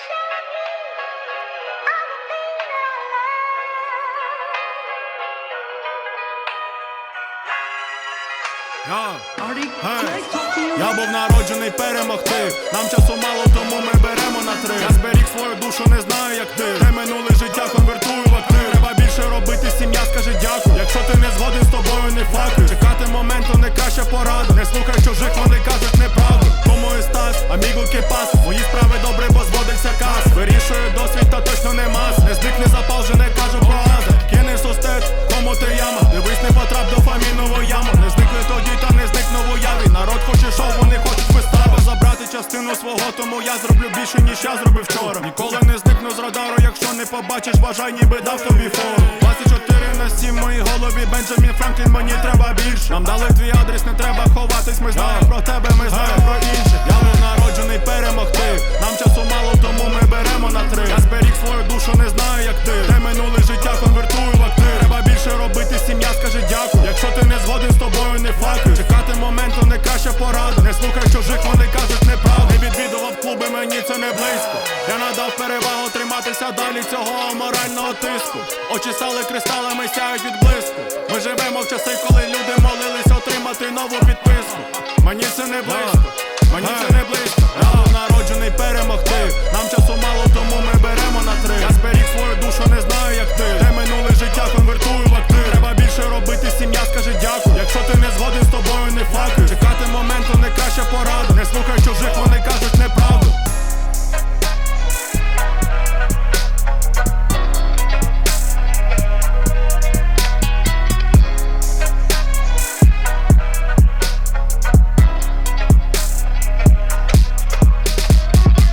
Я був народжений перемогти. Нам часу мало, тому ми беремо на 3. Я зберіг свою душу, не знаю як ти. Те минуле життя конвертую в актив. Треба більше робити, сім'я скаже дякую. Якщо ти не згоден, з тобою не факт. Чекати моменту не краща порада. Не слухай чужих, вони кажуть неправду. Кому і стас, аміго кепас. Мої справи добре, бо зводиться кас. Вирішую досвід, та точно не мас. Не зникне запал, вже не кажу про аза. Кине сустець, кому ти яма. Дивись, не потрап до фамільного яму. Не зникли тоді, та не зник новояві. Народ хоче шоу, вони хочуть вистави. Забрати частину свого, тому я зроблю більше, ніж я зробив вчора. Ніколи не зникну з радару, якщо не побачиш, вважай, ніби дав тобі фору. 24/7 в моїй голові, Бенджамін Франклін, мені треба більше. Нам дали твій адрес, не треба ховатись. Ми знаємо про тебе, ми знаємо про інших. Я був народжений перемогти. Нам часу мало, тому ми беремо на 3. Я зберіг свою душу, не знаю як ти. Те минуле життя конвертую в актив. Треба більше робити, сім'я скаже дякую. Якщо ти не згоден, з тобою не факт. Чекати моменту не краща порада. Не слухай чужих, вони кажуть неправду. Не відвідував клуби, мені це не близько. Я надав перевагу триматися далі цього аморального тиску. Очі сали кристалами сяють від блиску. Ми живемо в часи, коли люди молились отримати нову підписку. Мені це не близько, мені це не близько. Я був народжений перемогти. Нам часу мало, тому ми беремо на 3. Я зберіг свою душу, не знаю як ти. Те минуле життя конвертую в актив. Треба більше робити, сім'я скаже дякую. Якщо ти не згоден, з тобою не факт. Чекати моменту не краща порада. Не слухай чужих, вони